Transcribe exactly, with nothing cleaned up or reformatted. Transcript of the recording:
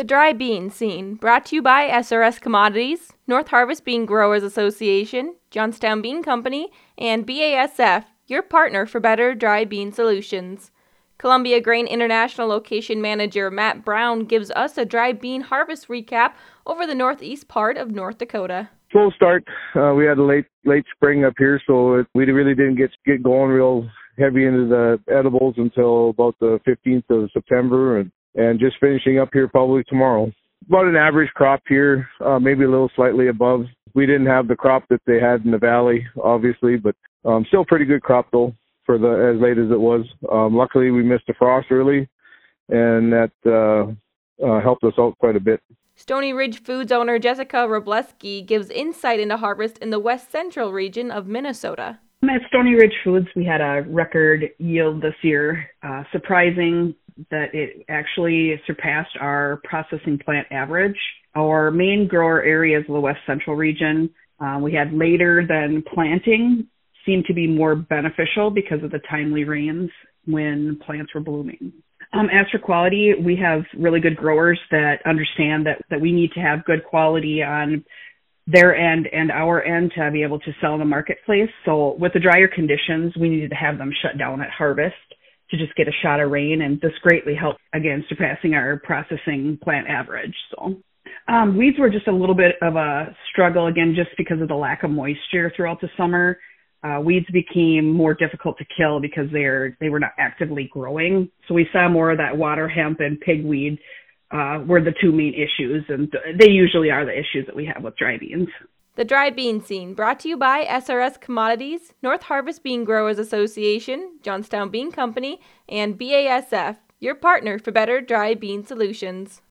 The Dry Bean Scene, brought to you by S R S Commodities, North Harvest Bean Growers Association, Johnstown Bean Company, and B A S F, your partner for better dry bean solutions. Columbia Grain International Location Manager Matt Brown gives us a dry bean harvest recap over the northeast part of North Dakota. Slow start. Uh, we had a late late spring up here, so it, we really didn't get get going real heavy into the edibles until about the fifteenth of September, and, and just finishing up here probably tomorrow. About an average crop here, uh, maybe a little slightly above. We didn't have the crop that they had in the valley, obviously, but um, still pretty good crop though for the as late as it was. Um, luckily, we missed the frost early, and that uh, uh, helped us out quite a bit. Stony Ridge Foods owner Jessica Robleski gives insight into harvest in the west central region of Minnesota. At Stony Ridge Foods, we had a record yield this year. Uh, surprising that it actually surpassed our processing plant average. Our main grower areas of the west central region, uh, we had later than planting, seemed to be more beneficial because of the timely rains when plants were blooming. Um, as for quality, we have really good growers that understand that, that we need to have good quality on their end and our end to be able to sell in the marketplace. So with the drier conditions, we needed to have them shut down at harvest to just get a shot of rain, and this greatly helped, again, surpassing our processing plant average. So um, weeds were just a little bit of a struggle, again, just because of the lack of moisture throughout the summer. Uh, weeds became more difficult to kill because they're they were not actively growing. So we saw more of that water hemp and pigweed uh, were the two main issues, and they usually are the issues that we have with dry beans. The Dry Bean Scene, brought to you by S R S Commodities, North Harvest Bean Growers Association, Johnstown Bean Company, and B A S F, your partner for better dry bean solutions.